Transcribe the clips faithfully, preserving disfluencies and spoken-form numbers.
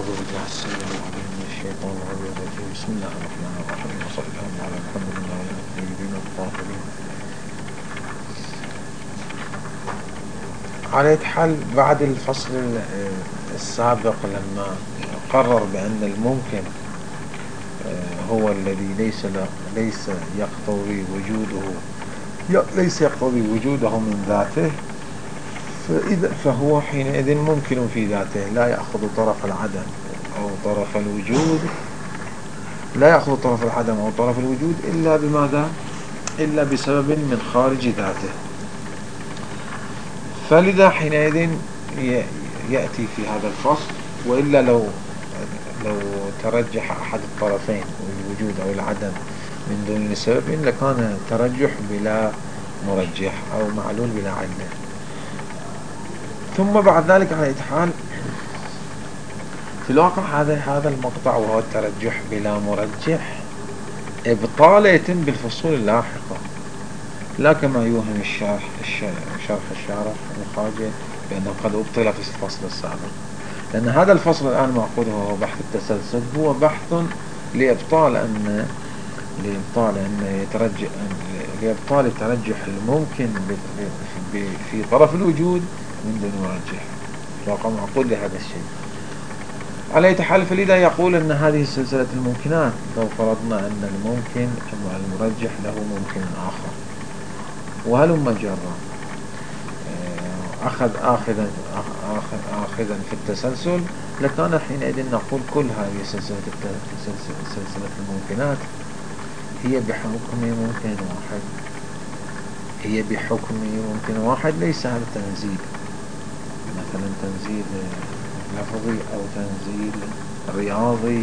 بالله السميع العليم من الشيطان الرجيم. بسم الله الرحمن الرحيم، وصلى الله على محمد وعلى آله الطيبين الطاهرين. على حال بعد الفصل السابق لما قرر بأن الممكن هو الذي ليس ليس يقتضي وجوده ليس يقتضي وجوده من ذاته، فإذا فهو حينئذ ممكن في ذاته، لا يأخذ طرف العدم أو طرف الوجود لا يأخذ طرف العدم أو طرف الوجود إلا بماذا؟ إلا بسبب من خارج ذاته. فلذا حينئذ يأتي في هذا الفصل، وإلا لو لو ترجح أحد الطرفين الوجود أو العدم من دون سبب لكان ترجح بلا مرجح أو معلول بلا علة. ثم بعد ذلك على حال في الواقع هذا هذا المقطع وهو الترجح بلا مرجح إبطال يتم بالفصول اللاحقة، لا كما يوهم الشرح شرح الشارح المخاجة بأنه قد أبطل في الفصل السابق، لأن هذا الفصل الآن مأخوذه هو بحث التسلسل، هو بحث لإبطال أن لإبطال أن يترجح لإبطال الترجح الممكن في طرف الوجود من دون مرجح، الواقع معقود لهذا الشيء. على أي حال فلذا يقول أن هذه السلسلة الممكنات لو فرضنا أن الممكن المرجح له ممكن آخر وهلم جرا أخذ آخذا آخذا في التسلسل، لكان حينئذ نقول كل هذه سلسلة سلسلة الممكنات هي بحكم ممكن واحد هي بحكم ممكن واحد ليس هذا تنزيل، مثلا تنزيل لفظي أو تنزيل رياضي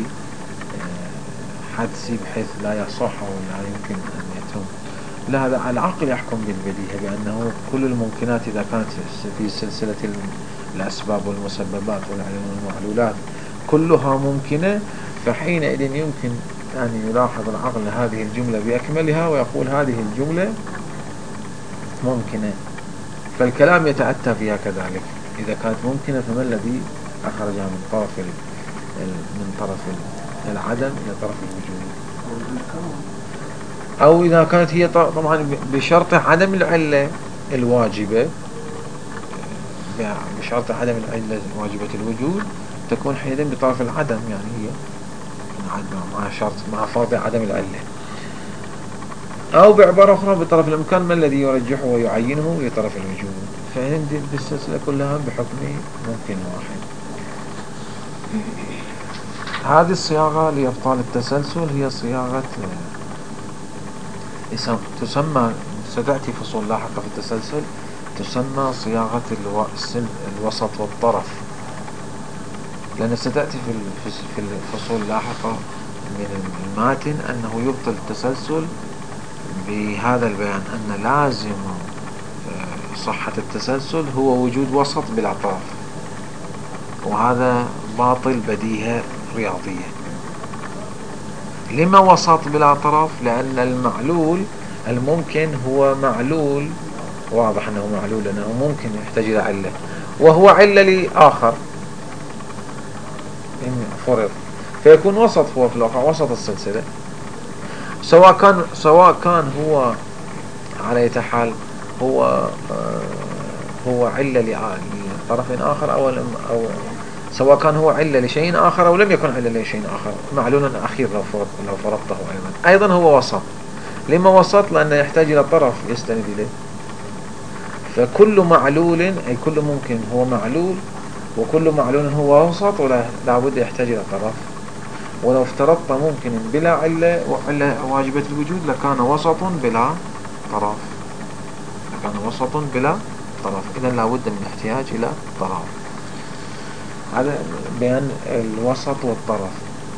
حدسي بحيث لا يصح ولا يمكن أن يتم. لا، هذا العقل يحكم بالبديهة بأنه كل الممكنات إذا كانت في سلسلة الأسباب والمسببات والعلم والمعلولات كلها ممكنة، فحينئذ يمكن أن يلاحظ العقل هذه الجملة بأكملها ويقول هذه الجملة ممكنة، فالكلام يتأتى فيها كذلك. إذا كانت ممكنة فما الذي أخرجها من طرف من طرف العدم إلى طرف الوجود؟ أو إذا كانت هي طبعا بشرط عدم العلة الواجبة، بشرط عدم العلة واجبة الوجود تكون حينئذ بطرف العدم، يعني هي مع شرط مع فرض عدم العلة. أو بعبارة أخرى بطرف الإمكان ما الذي يرجحه ويعينه لطرف الوجود، فهند بالسلسلة كلها بحكم ممكن واحد. هذه الصياغة لإبطال التسلسل هي صياغة تسمى، ستأتي فصول لاحقة في التسلسل تسمى صياغة الوسط والطرف، لأن ستأتي في الفصول اللاحقة من الماتن أنه يبطل التسلسل بهذا البيان أن لازم صحة التسلسل هو وجود وسط بلا طرف، وهذا باطل بديهة رياضية. لما وسط بلا طرف؟ لأن المعلول الممكن هو معلول واضح أنه معلول لأنه ممكن يحتاج إلى علة، وهو علة لآخر فرض، فيكون وسط هو في الواقع وسط السلسلة، سواء كان سواء كان هو على أي حال هو آه هو علة لطرف آخر أو أو سواء كان هو علة لشيء آخر أو لم يكن علة لشيء آخر، معلول أخير لو فرض لو فرضته أيضا أيضا هو وسط. لما وسط؟ لأنه يحتاج إلى طرف يستند إليه، فكل معلول أي كل ممكن هو معلول، وكل معلول هو وسط ولا لابد يحتاج إلى طرف. ولو افترضت ممكن بلا علة وعلة واجبة الوجود لكان وسط بلا طرف لكان وسط بلا طرف إذن لابد من احتياج إلى طرف. هذا بيان الوسط والطرف.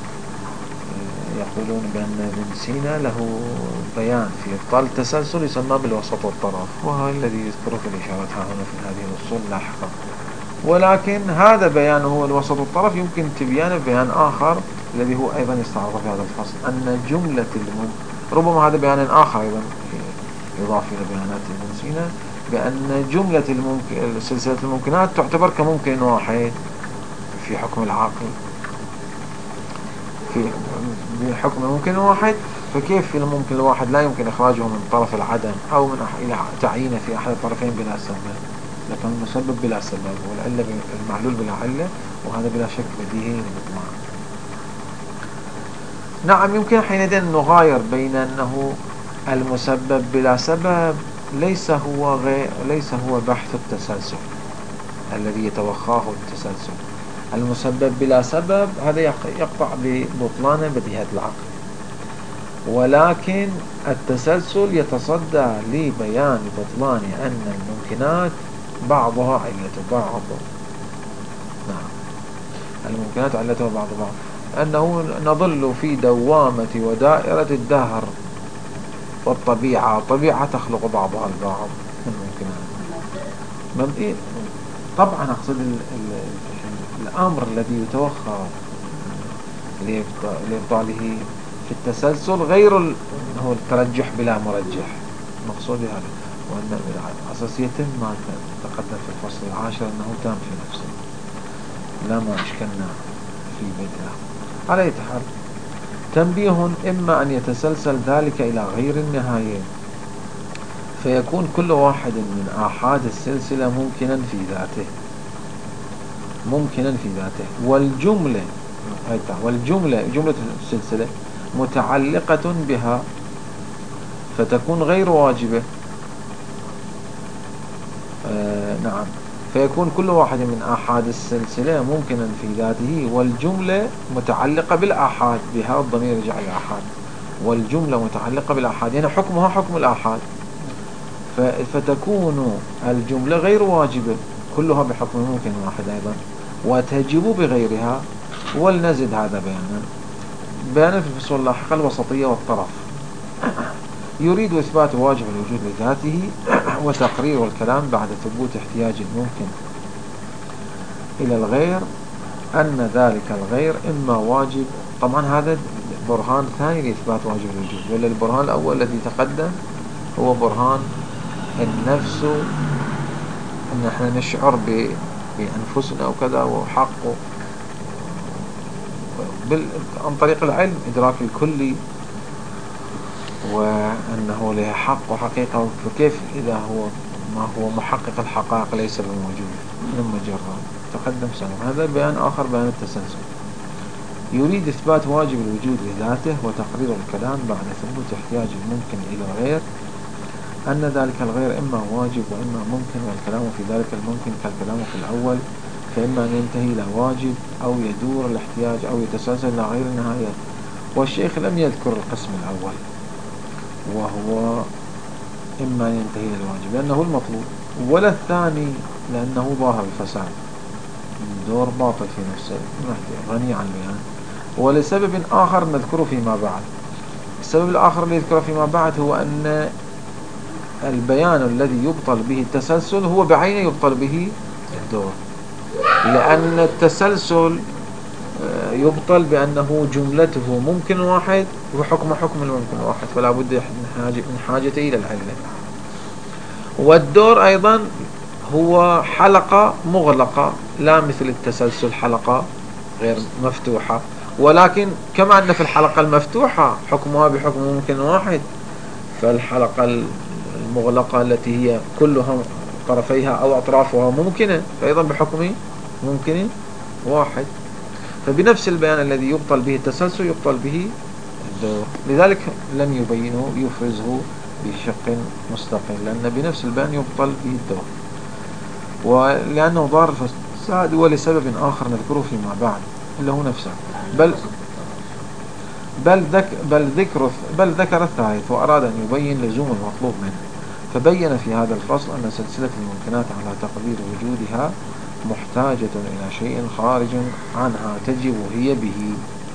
يقولون بأن ابن سينا له بيان في إبطال التسلسل يسمى بالوسط والطرف، وهو الذي يذكره في الإشارات هنا في هذه الأصول لاحقا. ولكن هذا بيانه هو الوسط والطرف يمكن تبيانه ببيان آخر الذي هو أيضا يستعرض في هذا الفصل، أن جملة المم... ربما هذا بيان آخر أيضا يضاف إلى بيانات ابن سينا، بأن جملة الممكن... سلسلة الممكنات تعتبر كممكن واحد في حكم العاقل، في بحكم ممكن واحد، فكيف في الممكن الواحد لا يمكن إخراجه من طرف العدم أو من إلى تعيينه في أحد الطرفين بلا سبب، لكن المسبب بلا سبب والعلة المعلول بلا علة، وهذا بلا شك بديهي للإطلاق. نعم يمكن حينئذ نغاير بين أنه المسبب بلا سبب ليس هو غير ليس هو بحث التسلسل الذي يتوخاه التسلسل. المسبب بلا سبب هذا يقطع ببطلان بديهة العقل، ولكن التسلسل يتصدى لبيان بطلان أن الممكنات بعضها علة بعض. نعم الممكنات علتها بعض بعض، أنه نظل في دوامة ودائرة الدهر، والطبيعة الطبيعة تخلق بعضها البعض من الممكنات. طبعا أقصد ال ال الأمر الذي يتوخى لإبطاله في التسلسل غير هو الترجح بلا مرجح، مقصود هذا، وأن أساسية ما تقدم في الفصل العاشر أنه تام في نفسه لا ما أشكلنا في بدءه. على أي حال تنبيه، إما أن يتسلسل ذلك إلى غير النهاية فيكون كل واحد من آحاد السلسلة ممكنا في ذاته ممكنا في ذاته والجملة والجملة جملة السلسلة متعلقة بها فتكون غير واجبة. آه نعم فيكون كل واحد من آحاد السلسلة ممكنا في ذاته والجملة متعلقة بالآحاد بها، الضمير يرجع الآحاد، والجملة متعلقة بالآحاد يعني حكمها حكم الآحاد، فتكون الجملة غير واجبة كلها بحكم ممكن واحد أيضا وتجب بغيرها. ولنزد هذا بيانا بيانا في الفصول اللاحقة الوسطية والطرف. يريد إثبات واجب الوجود لذاته وتقرير الكلام بعد ثبوت احتياج الممكن إلى الغير أن ذلك الغير إما واجب. طبعا هذا برهان ثاني لإثبات واجب الوجود، ولا البرهان الأول الذي تقدم هو برهان النفس، أن احنا نشعر بأنفسنا وكذا وحق عن طريق العلم إدراك الكلي وأنه له حق وحقيقة، فكيف إذا هو ما هو محقق الحقائق ليس بموجود من مجرد تقدم سنة. هذا بيان آخر بيان التسلسل. يريد إثبات واجب الوجود لذاته وتقرير الكلام بعد ثبوت احتياج الممكن إلى غير أن ذلك الغير إما واجب وإما ممكن، والكلام في ذلك الممكن كالكلام في الأول، فإما أن ينتهي إلى واجب أو يدور الاحتياج أو يتسلسل إلى غير النهاية. والشيخ لم يذكر القسم الأول وهو إما أن ينتهي إلى الواجب لأنه المطلوب، ولا الثاني لأنه ظاهر الفساد دور باطل في نفسه غني عن البيان، ولسبب آخر نذكره فيما بعد. السبب الآخر الذي يذكره فيما بعد هو أن البيان الذي يبطل به التسلسل هو بعينه يبطل به الدور، لأن التسلسل يبطل بأنه جملته ممكن واحد وحكم حكم الممكن واحد، فلا بد من حاجته إلى العلة. والدور أيضا هو حلقة مغلقة لا مثل التسلسل حلقة غير مفتوحة، ولكن كما أن في الحلقة المفتوحة حكمها بحكم ممكن واحد، فالحلقة المغلقة التي هي كلها طرفيها أو أطرافها ممكنة فأيضا بحكم ممكن واحد. فبنفس البيان الذي يبطل به التسلسل يبطل به الدور، لذلك لم يبينه يفرزه بشق مستقل، لأن بنفس البيان يبطل به الدور، ولأنه ضار الفساد ولسبب آخر نذكره فيما بعد اللي هو نفسه. بل بل ذك بل ذكر بل ذكر الثالث وأراد أن يبين لزوم المطلوب منه، فبين في هذا الفصل أن سلسلة الممكنات على تقدير وجودها محتاجة إلى شيء خارج عنها تجب هي به.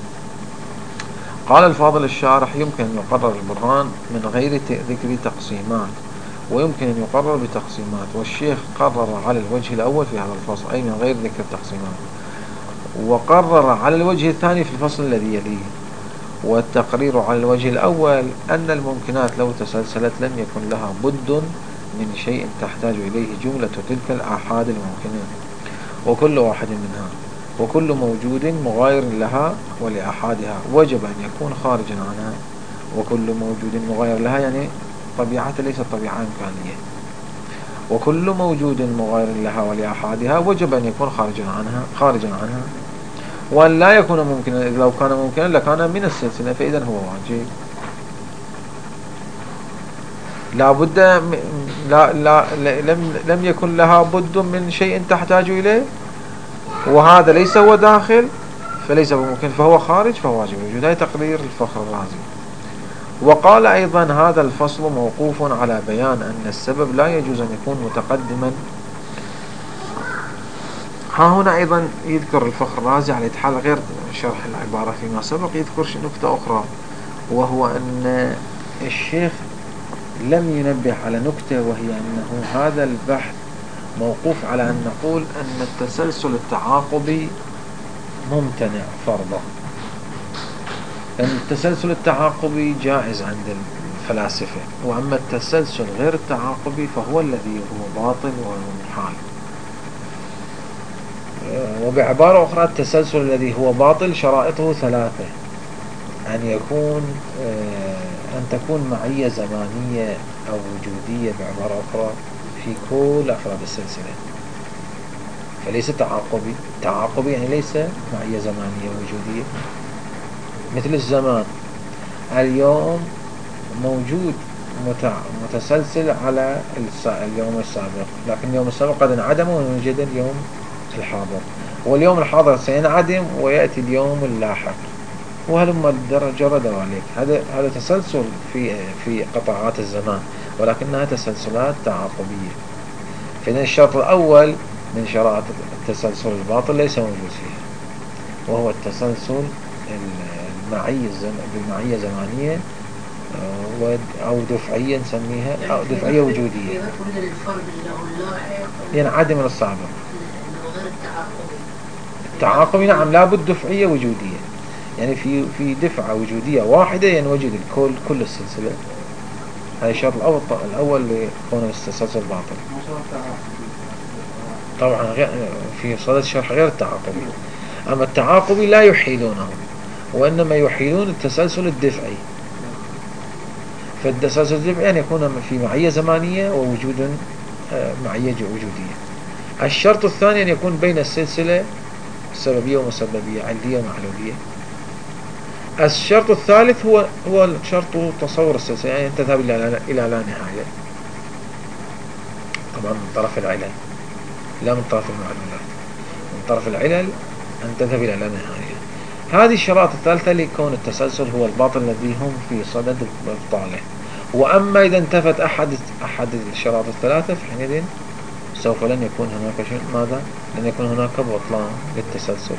قال الفاضل الشارح: يمكن أن يقرر البرهان من غير ذكر تقسيمات، ويمكن أن يقرر بتقسيمات، والشيخ قرر على الوجه الأول في هذا الفصل أي من غير ذكر تقسيمات، وقرر على الوجه الثاني في الفصل الذي يليه. والتقرير على الوجه الأول أن الممكنات لو تسلسلت لم يكن لها بد من شيء تحتاج إليه جملة تلك الآحاد الممكنة، وكل واحد منها وكل موجود مغاير لها ولأحادها وجب أن يكون خارجا عنها. وكل موجود مغاير لها يعني طبيعة ليست طبيعة إمكانية. وكل موجود مغاير لها ولأحادها وجب أن يكون خارجا عنها خارجا عنها وأن لا يكون ممكنا. لو كان ممكنا لكان من السلسلة، فإذا هو واجب. لا بد لا لا لم لم يكن لها بد من شيء تحتاج إليه، وهذا ليس هو داخل فليس ممكن، فهو خارج فهو واجب الوجود. هذا تقرير الفخر الرازي. وقال أيضا هذا الفصل موقوف على بيان أن السبب لا يجوز أن يكون متقدما. ها هنا أيضا يذكر الفخر الرازي على حال غير شرح العبارة فيما سبق، يذكر نكتة أخرى، وهو أن الشيخ لم ينبه على نكتة، وهي أنه هذا البحث موقوف على أن نقول أن التسلسل التعاقبي ممتنع فرضا، لأن التسلسل التعاقبي جائز عند الفلاسفة، وأما التسلسل غير التعاقبي فهو الذي هو باطل ومحال. وبعبارة أخرى التسلسل الذي هو باطل شرائطه ثلاثة: أن يكون أن تكون معية زمانية أو وجودية بعبارة أخرى في كل أفراد السلسلة، فليس تعاقبي. تعاقبي يعني ليس معية زمانية ووجودية، مثل الزمان. اليوم موجود متسلسل على اليوم السابق، لكن اليوم السابق قد انعدم ويوجد اليوم الحاضر، واليوم الحاضر سينعدم ويأتي اليوم اللاحق، وهلما جرى ذلك. هذا هذا تسلسل في في قطاعات الزمان، ولكنها تسلسلات تعاقبية. فإن الشرط الأول من شرائط التسلسل الباطل ليس موجود فيها، وهو التسلسل المعية بمعية زمانية أو دفعية نسميها، أو دفعية وجودية، ينعدم من السابق. التعاقبي نعم لابد دفعية وجودية، يعني في في دفعة وجودية واحدة ينوجد الكل كل السلسلة. هذا الشرط الأول الأول لكون التسلسل باطل. طبعا في صدد الشرح غير التعاقبي. أما التعاقبي لا يحيلونه، وإنما يحيلون التسلسل الدفعي. فالتسلسل الدفعي أن يكون في معية زمانية ووجود معية وجودية. الشرط الثاني أن يكون بين السلسلة سببية ومسببية، علية ومعلولية. الشرط الثالث هو هو شرط تصور السلسلة، يعني تذهب إلى إلى لا نهاية، طبعا من طرف العلل لا من طرف المعلولات. من طرف العلل أن تذهب إلى لا نهاية. هذه الشرائط الثالثة لكون التسلسل هو الباطل الذي هم في صدد إبطاله. وأما إذا انتفت أحد أحد الشرائط الثلاثة فحينئذ سوف لن يكون هناك شيء. ماذا؟ لن يكون هناك بطلان للتسلسل،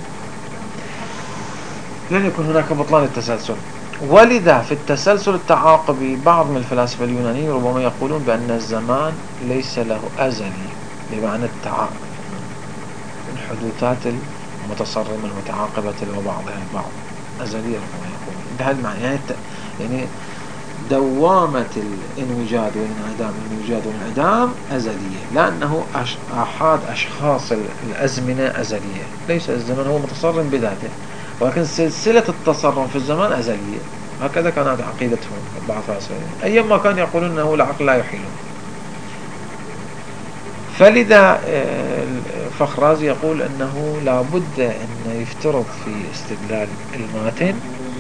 لن يكون هناك بطلان للتسلسل. ولذا في التسلسل التعاقبي بعض من الفلاسفة اليونانيين ربما يقولون بأن الزمان ليس له أزلي، بمعنى التعاقب الحدوثات المتصرمة المتعاقبة وبعضها البعض أزلية ربما يقولون بهذا المعنى، يعني يعني دوامة الانوجاد والانعدام الانوجاد والانعدام أزلية، لأنه أش... أحد أشخاص الأزمنة أزلية، ليس الزمن هو متصرم بذاته، ولكن سلسلة التصرم في الزمان أزلية. هكذا كانت عقيدتهم بعض الفلاسفة، أيما كان يقولون أنه العقل لا يحيله. فلذا الفخرازي يقول أنه لا بد أن يفترض في استدلال الماتن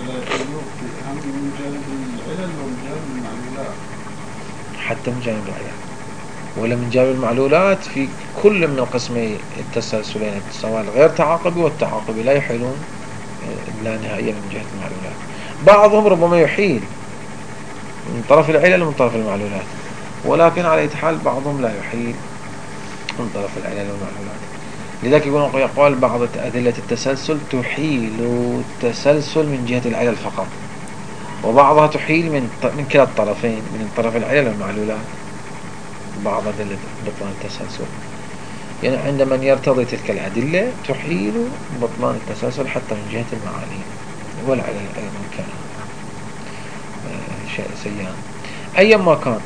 حتى من جانب العلل ولا من جانب المعلولات. في كل من قسمي التسلسلين سواء الغير تعاقبي والتعاقبي لا يحيلون لا نهائيا من جهة المعلولات. بعضهم ربما يحيل من طرف العلل ومن طرف المعلولات، ولكن على أي حال بعضهم لا يحيل من طرف العلل والمعلولات. لذلك يقول بعض أدلة التسلسل تحيل التسلسل من جهة العلل فقط، وبعضها تحيل من من كلا الطرفين، من طرف العلل والمعلولات. بعض أدلة بطلان التسلسل يعني عند من يرتضي تلك الأدلة تحيل بطلان التسلسل حتى من جهة المعاني والعلل أيضا كان شيء سيئا أيما كان.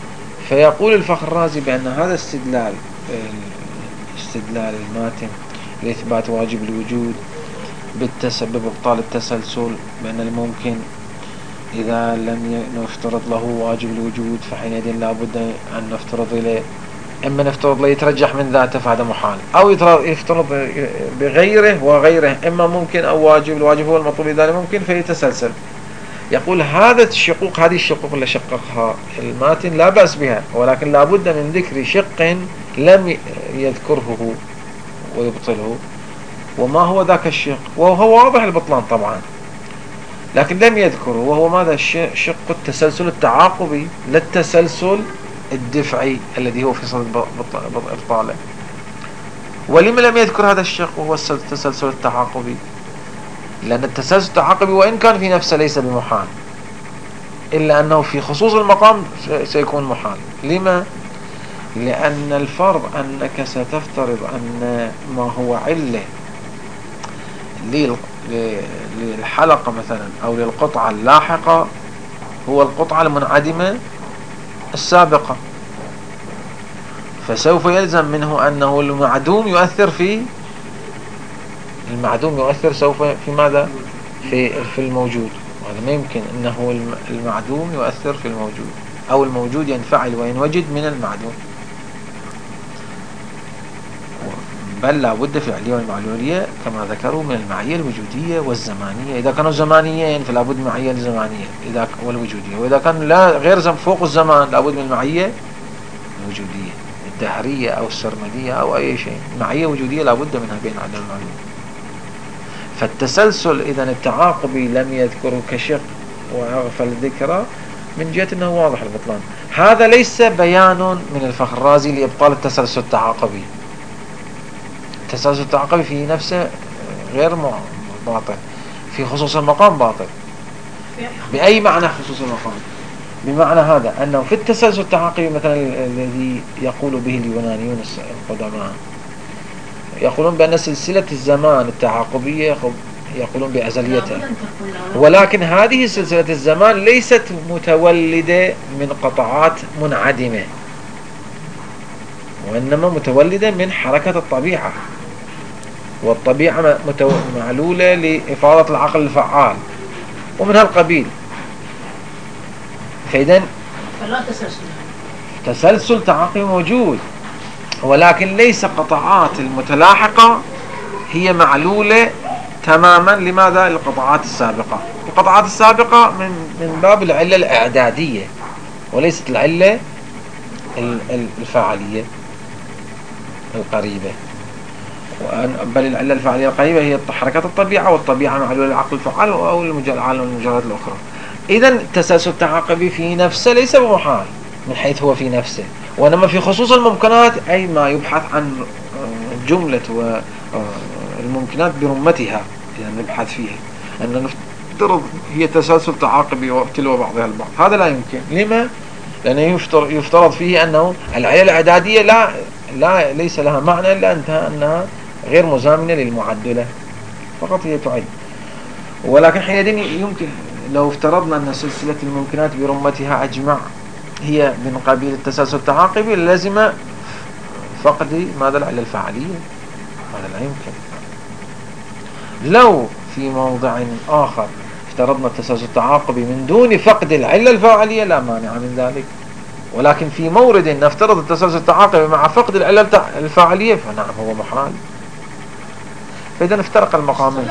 فيقول الفخرازي بأن هذا استدلال استدلال الماتن لإثبات واجب الوجود بالتسبب بإبطال التسلسل، بأن الممكن إذا لم نفترض له واجب الوجود فحينئذ لا بد أن نفترض إليه، إما نفترض له يترجح من ذاته فهذا محال، أو يفترض بغيره وغيره، إما ممكن أو واجب، الواجب هو المطلوب إذا ممكن فيتسلسل. يقول هذا الشقوق، هذه الشقوق اللي شققها الماتن لا بأس بها، ولكن لا بد من ذكر شق لم يذكره هو ويبطله. وما هو ذاك الشق؟ وهو واضح البطلان طبعا، لكن لم يذكره، وهو ماذا؟ شق التسلسل التعاقبي، لا التسلسل الدفعي الذي هو في صدد إبطاله. ولما لم يذكر هذا الشق وهو التسلسل التعاقبي؟ لأن التسلسل التعاقبي وإن كان في نفسه ليس بمحال، إلا أنه في خصوص المقام سيكون محال. لما؟ لأن الفرض أنك ستفترض أن ما هو علة للحلقة مثلا أو للقطعة اللاحقة هو القطعة المنعدمة السابقة، فسوف يلزم منه أنه المعدوم يؤثر في المعدوم يؤثر سوف في ماذا؟ في في الموجود. وهذا ما يمكن، أنه المعدوم يؤثر في الموجود، أو الموجود ينفعل وإن وجد من المعدوم، بل لا بد في العلية والمعلولية كما ذكروا من المعية الوجودية والزمانية. إذا كانوا زمانيين فلا بد من المعية الزمانية إذا والوجودية، وإذا كان لا غير زم فوق الزمان لا بد من المعية الوجودية الدهرية أو السرمدية أو أي شيء. المعية الوجودية لا بد منها بين العلية والمعلولية. فالتسلسل إذا التعاقبي لم يذكره كشق وأغفل الذكرى من جهة أنه واضح البطلان. هذا ليس بيان من الفخر الرازي لإبطال التسلسل التعاقبي. التسلسل التعاقبي في نفسه غير باطل، في خصوص المقام باطل. بأي معنى خصوص المقام؟ بمعنى هذا أنه في التسلسل التعاقبي مثلا الذي يقول به اليونانيون القدماء يقولون بأن سلسلة الزمان التعاقبية يقولون بأزليتها، ولكن هذه سلسلة الزمان ليست متولدة من قطعات منعدمة، وإنما متولدة من حركة الطبيعة، والطبيعة معلولة لإفاضة العقل الفعال ومن هالقبيل. فإذن فلا تسلسل تسلسل تعاقبي موجود، ولكن ليس قطعات المتلاحقة هي معلولة تماما. لماذا؟ للقطعات السابقة. القطعات السابقة من من باب العلة الإعدادية وليست العلة الفاعلية القريبة، بل العلة الفاعلية القريبة هي حركة الطبيعة، والطبيعة معلولة للعقل الفعال أو العالم المجرد الأخرى. إذن التسلسل التعاقبي في نفسه ليس بمحال من حيث هو في نفسه، وإنما في خصوص الممكنات، أي ما يبحث عن جملة والممكنات برمتها إذا نبحث فيها، أن نفترض هي تسلسل تعاقبي وتلو بعضها البعض. هذا لا يمكن. لما؟ لأنه يفترض فيه أنه العلة الإعدادية لا لا ليس لها معنى إلا أنها غير مزامنة للمعدلة، فقط هي تعد. ولكن حينئذ يمكن لو افترضنا أن سلسلة الممكنات برمتها أجمع هي من قبيل التسلسل التعاقبي، لازم فقد ماذا؟ العلة الفاعلية. هذا لا يمكن. لو في موضع آخر افترضنا التسلسل التعاقبي من دون فقد العلة الفاعلية لا مانع من ذلك، ولكن في مورد نفترض التسلسل التعاقبي مع فقد العلة الفاعلية فنعم هو محال. فإذا افترق المقامين.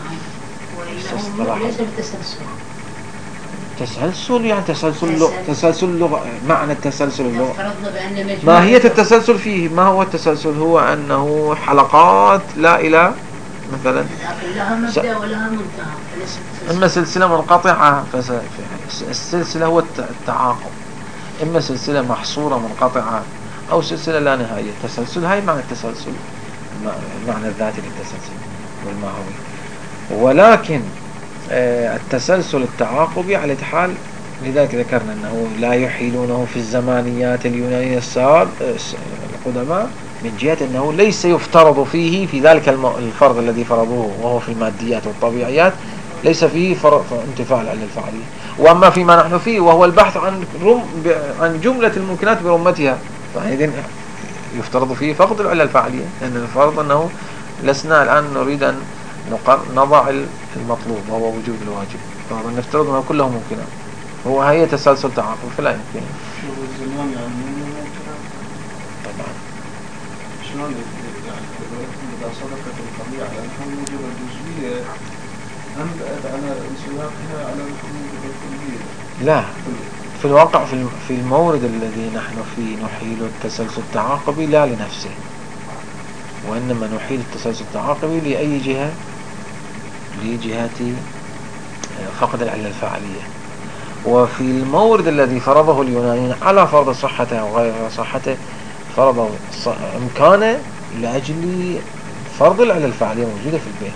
تسلسل يعني تسلسل لغة، تسلسل لغة، معنى التسلسل اللغة. ماهية التسلسل فيه ما هو التسلسل؟ هو أنه حلقات لا إلى مثلا لها مبدأ ولها منتهى. إما سلسلة منقطعة فالسلسلة هو التعاقب، إما سلسلة محصورة منقطعة أو سلسلة لا نهاية. التسلسل هاي معنى التسلسل، معنى الذاتي للتسلسل والماهوي. ولكن التسلسل التعاقبي على حال، لذلك ذكرنا أنه لا يحيلونه في الزمانيات اليونانية القدماء من جهة أنه ليس يفترض فيه في ذلك الفرض الذي فرضوه وهو في الماديات والطبيعيات ليس فيه انتفاع العلة الفعلية. وأما فيما نحن فيه وهو البحث عن رم عن جملة الممكنات برمتها، فإذن يفترض فيه فقط العلة الفعلية، لأن الفرض أنه لسنا الآن نريد أن نضع المطلوب وهو وجوب الواجب، فنفترض أنه كله ممكن، هو هي تسلسل تعاقب فلا يمكن. الزمان يعني طبعا شلون إذا صدقت القضية على الحمود والجزئية هم بقت على انسلاقها على الحمود والكلية؟ لا، في الواقع في المورد الذي نحن فيه نحيل التسلسل التعاقبي لا لنفسه، وإنما نحيل التسلسل التعاقبي لأي جهة، لجهة فقد العلة الفاعلية. وفي المورد الذي فرضه اليونانيين على فرض صحته أو غير صحته فرضوا إمكانه لأجل فرض العلة الفاعلية موجودة في البيع.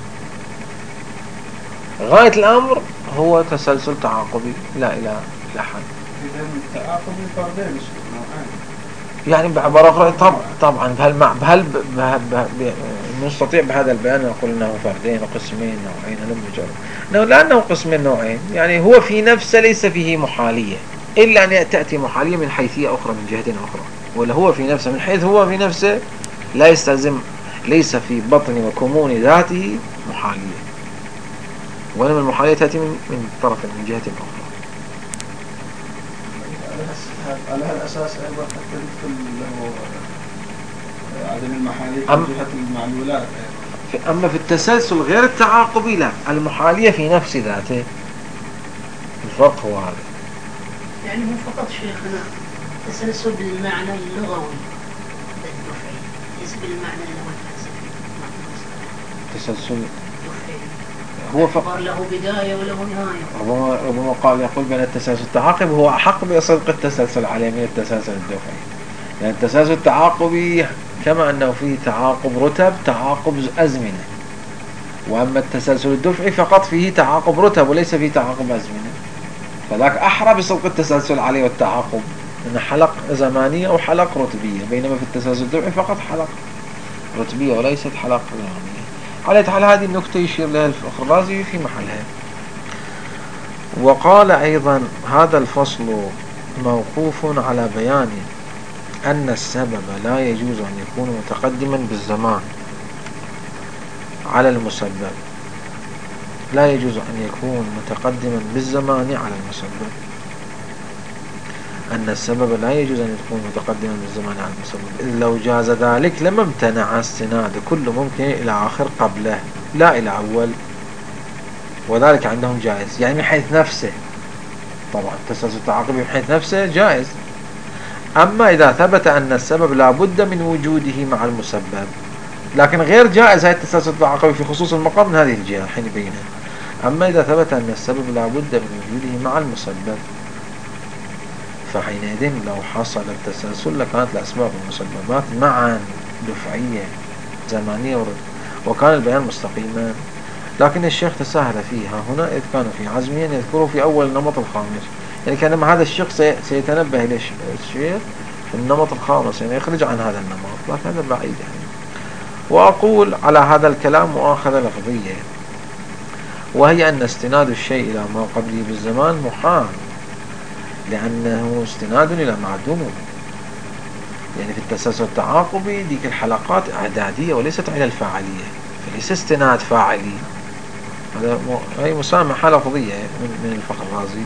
غاية الأمر هو تسلسل تعاقبي لا إلى لا حد. إذا التعاقبي فردين نوعين، يعني بعبارة أخرى طب طبعا بهل بهل بهل نستطيع بهذا البيان نقول أنه فردين وقسمين نوعين لم يجرب، لأنه قسمين نوعين يعني هو في نفسه ليس فيه محالية إلا أن تأتي محالية من حيثية أخرى من جهة أخرى، ولا هو في نفسه من حيث هو في نفسه لا يستلزم، ليس في بطن وكمون ذاته محالية، وإنما المحالية تأتي من من طرف من جهة أخرى. على هالأساس أيضا حتى ندخل له عدم المحالية أم من جهة المعلولات. أما في التسلسل غير التعاقبي لا، المحالية في نفس ذاته، الفرق هو هذا. يعني هو فقط شيخنا تسلسل بالمعنى اللغوي الدفعي ليس بالمعنى اللغوي الفلسفي. تسلسل دفعي هو فقط له بداية وله نهاية. ربما ربما قال يقول بأن التسلسل التعاقبي هو أحق بصدق التسلسل عليه من التسلسل الدفعي، لأن يعني التسلسل التعاقبي كما أنه فيه تعاقب رتب تعاقب أزمنة، وأما التسلسل الدفعي فقط فيه تعاقب رتب وليس فيه تعاقب أزمنة، فذاك أحرى بصدق التسلسل عليه والتعاقب إن حلق زمانية أو حلق رتبية، بينما في التسلسل الدفعي فقط حلق رتبية وليست حلق زمانية. على حال هذه النكتة يشير لها الفخرازي في محلها. وقال أيضا هذا الفصل موقوف على بيان أن السبب لا يجوز أن يكون متقدما بالزمان على المسبب، لا يجوز أن يكون متقدما بالزمان على المسبب، أن السبب لا يجوز أن يكون متقدما بالزمان على المسبب، إذ لو جاز ذلك لما امتنع استناد كل ممكن إلى آخر قبله لا إلى أول، وذلك عندهم جائز يعني من حيث نفسه. طبعا التسلسل التعاقبي من حيث نفسه جائز، أما إذا ثبت أن السبب لا بد من وجوده مع المسبب، لكن غير جائز هذا التسلسل التعاقبي في خصوص المقام من هذه الجهة حين بينها. أما إذا ثبت أن السبب لا بد من وجوده مع المسبب فحينئذ لو حصل التسلسل لكانت الأسباب والمسببات معا دفعية زمانية ورد، وكان البيان مستقيما. لكن الشيخ تساهل فيها هنا إذ كان في عزمه أن يذكره في أول النمط الخامس، يعني كانما هذا الشيخ سيتنبه إلى الشيخ في النمط الخامس يعني يخرج عن هذا النمط، لكن هذا بعيد يعني. وأقول على هذا الكلام مؤاخذة لفظية، وهي أن استناد الشيء إلى ما قبله بالزمان محال، لأنه استناد إلى معدوم، يعني في التسلسل التعاقبي ديك الحلقات إعدادية وليست على الفاعلية، فليس استناد فاعلي، هذا هي مسامحة لفظية من الفخرازي.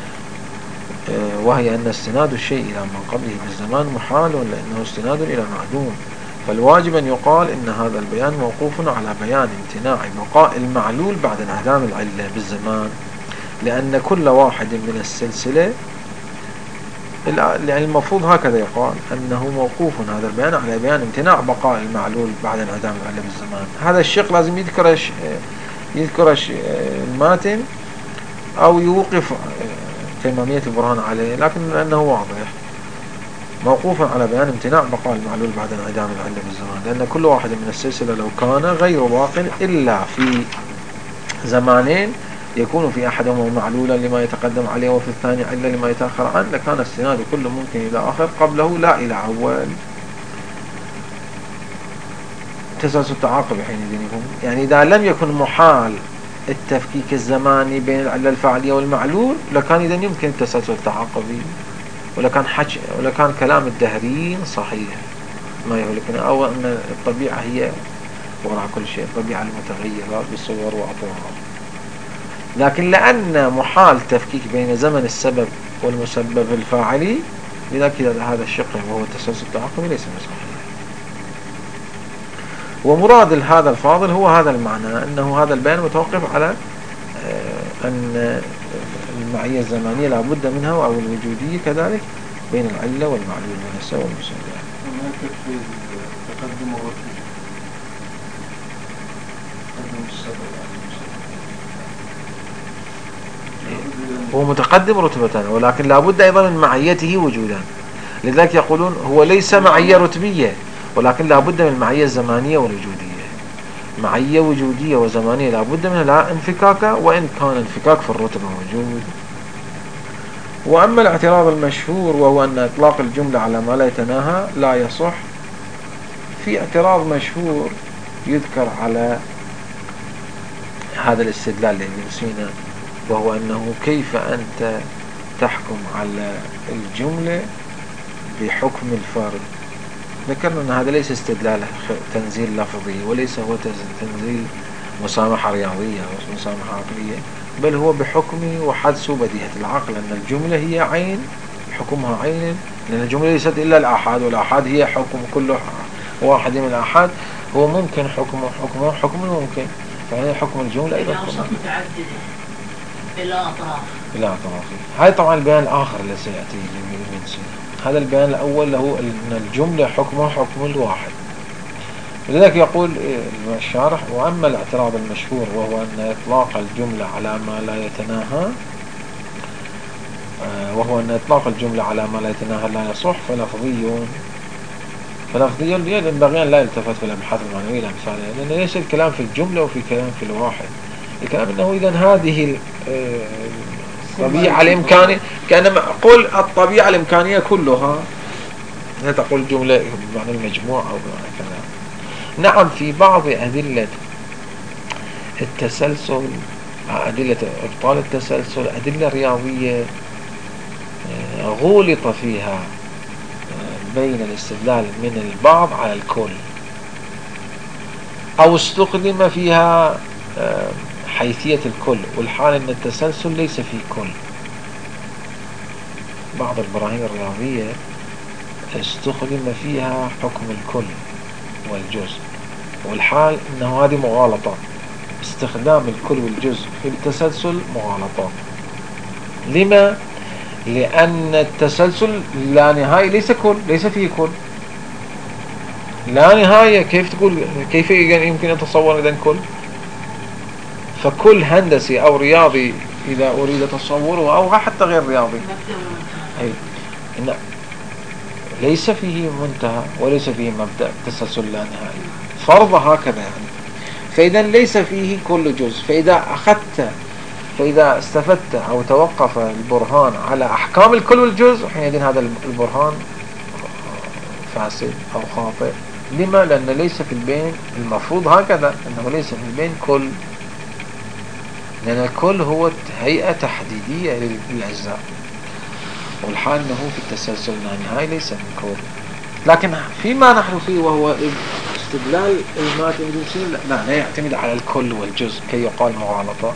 وهي أن استناد الشيء إلى ما قبله بالزمان محال لأنه استناد إلى معدوم، فالواجب أن يقال إن هذا البيان موقوف على بيان امتناع بقاء المعلول بعد انعدام العلة بالزمان، لأن كل واحد من السلسلة يعني المفروض هكذا يقال أنه موقوف هذا البيان على بيان امتناع بقاء المعلول بعد انعدام العلة بالزمان. هذا الشيخ لازم يذكر يذكر الماتن أو يوقف تمامية البرهان عليه، لكن لأنه واضح موقوفا على بيان امتناع بقاء المعلول بعد انعدام العلة بالزمان، لأن كل واحد من السلسلة لو كان غير باق إلا في زمانين يكون في أحدهما معلولا لما يتقدم عليه وفي الثاني علة لما يتأخر عنه، لكان استناد كل ممكن إلى آخر قبله لا إلى أول. تسلسل التعاقب حينئذ يكون يعني إذا لم يكن محال التفكيك الزماني بين العلة الفاعلية والمعلول لكان إذا يمكن التسلسل التعاقبي، ولكان حكي ولكان كلام الدهريين صحيح ما يهلكنا، أو أن الطبيعة هي وراء كل شيء الطبيعة المتغيرة بصور وأطوار. لكن لأن محال تفكيك بين زمن السبب والمسبب الفاعلي، لذلك هذا الشق وهو التسلسل التعاقبي ليس بصحيح. ومراد هذا الفاضل هو هذا المعنى، أنه هذا البيان متوقف على أن المعية الزمانية لا بد منها أو الوجودية كذلك بين العلة والمعلول والنساء والمسبب. وما يكفي تقدم الرتبة تقدم السبب هو متقدم رتبتان، ولكن لا بد أيضا من معيته وجودا. لذلك يقولون هو ليس معية رتبية، ولكن لا بد من المعية الزمانية والوجودية. معية وجودية وزمانية لا بد منها لا انفكاك، وإن كان انفكاك في الرتبة موجود. وأما الاعتراض المشهور وهو أن إطلاق الجملة على ما لا يتناهى لا يصح، في اعتراض مشهور يذكر على هذا الاستدلال لابن سينا، وهو أنه كيف أنت تحكم على الجملة بحكم الفرد. ذكرنا أن هذا ليس استدلال تنزيل لفظي، وليس هو تنزيل مسامحة رياضية أو مسامحة عقلية، بل هو بحكم وحدس بديهة العقل أن الجملة هي عين، حكمها عين، لأن الجملة ليست إلا الآحاد، والآحاد هي حكم كل واحد من الآحاد، هو ممكن حكمه حكمه حكم الممكن، فهي حكم الجملة أيضا متعددة بلا أطراف بلا أطراف. هذا طبعا البيان الآخر الذي سيأتي من سنة. هذا البيان الأول له أن الجملة حكمها حكم الواحد. لذلك يقول الشارح: وأما الاعتراض المشهور وهو أن إطلاق الجملة على ما لا يتناهى وهو أن إطلاق الجملة على ما لا يتناهى لا يصح، فلفظي فلفظي ينبغي أن لا يلتفت في الأبحاث المعنوية لأمثالها، لأن ليس الكلام في الجملة وفي كلام في الواحد. الكلام أنه إذا هذه الطبيعة الإمكانية، كأنما أقول الطبيعة الإمكانية كلها، لا تقول جملة بمعنى المجموع أو بمعنى كذا. نعم، في بعض أدلة التسلسل، أدلة إبطال التسلسل، أدلة رياضية غولط فيها بين الاستدلال من البعض على الكل، أو استخدم فيها حيثية الكل، والحال أن التسلسل ليس فيه كل. بعض البراهين الرياضية استخدم فيها حكم الكل والجزء، والحال أنه هذه مغالطة. استخدام الكل والجزء في التسلسل مغالطة. لما؟ لأن التسلسل لا نهاية ليس كل، ليس فيه كل، لا نهاية. كيف تقول كيف يمكن أن تصور إذن كل؟ فكل هندسي أو رياضي إذا أريد تصوره، أو حتى غير رياضي، أي إن ليس فيه منتهى وليس فيه مبدأ، تسلسل لا نهاية، فرض هكذا يعني. فإذا ليس فيه كل جزء. فإذا أخذت فإذا استفدت أو توقف البرهان على أحكام الكل والجزء، حينئذ هذا البرهان فاسد أو خاطئ. لما؟ لأن ليس في البين، المفروض هكذا أنه ليس في البين كل، لأن الكل هو هيئة تحديدية للأجزاء، والحال أنه في التسلسل لا نهاية ليس من كل. لكن فيما نحن فيه وهو استدلال الماتيماتيكي لا لا يعتمد على الكل والجزء كي يقال مغالطة،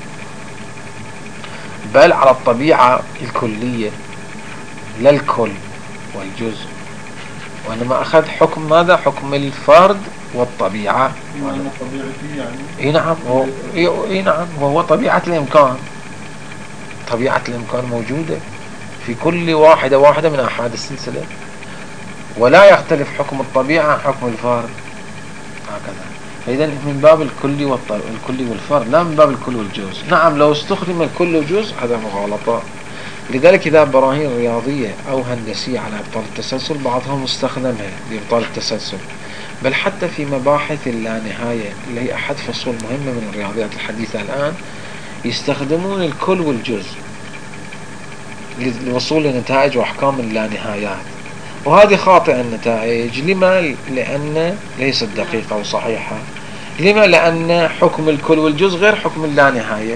بل على الطبيعة الكلية، لا الكل والجزء، وإنما أخذ حكم ماذا؟ حكم الفرد والطبيعة. اي نعم، اي نعم، وهو طبيعة الإمكان. طبيعة الإمكان موجودة في كل واحدة واحدة من أحاد السلسلة، ولا يختلف حكم الطبيعة عن حكم الفرد هكذا. فإذا من باب الكل والكل والفرد، لا من باب الكل والجزء. نعم، لو استخدم الكل والجزء هذا مغالطة. لذلك إذا براهين رياضية أو هندسية على إبطال التسلسل، بعضهم استخدمها لإبطال التسلسل، بل حتى في مباحث اللانهاية اللي هي أحد فصول مهمة من الرياضيات الحديثة الآن، يستخدمون الكل والجزء للوصول لنتائج وأحكام اللانهايات، وهذه خاطئة النتائج. لما؟ لأن ليست دقيقة وصحيحة. لما؟ لأن حكم الكل والجزء غير حكم اللانهاية.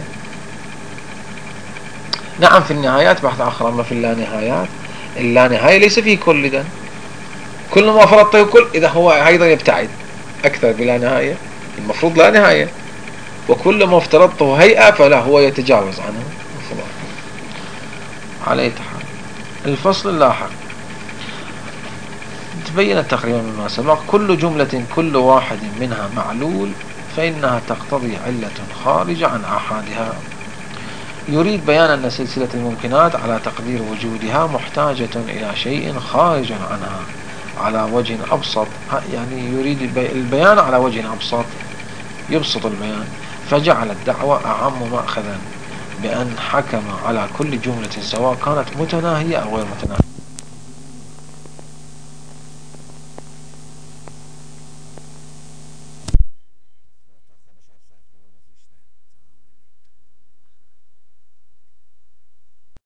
نعم، في النهايات بحث آخر، أما في اللانهايات اللانهاية ليس فيه كل. إذن كل ما فرضته كل، إذا هو أيضا يبتعد أكثر بلا نهاية، المفروض لا نهاية، وكل ما افترضته هيئة فلا هو يتجاوز عنه المفروض. على أي حال الفصل اللاحق تبين تقريبا مما سبق. كل جملة كل واحد منها معلول فإنها تقتضي علة خارجة عن أحدها. يريد بيان أن سلسلة الممكنات على تقدير وجودها محتاجة إلى شيء خارج عنها على وجه أبسط، يعني يريد البيان على وجه أبسط يبسط البيان، فجعل الدعوة أعم مأخذا بأن حكم على كل جملة سواء كانت متناهية أو غير متناهية.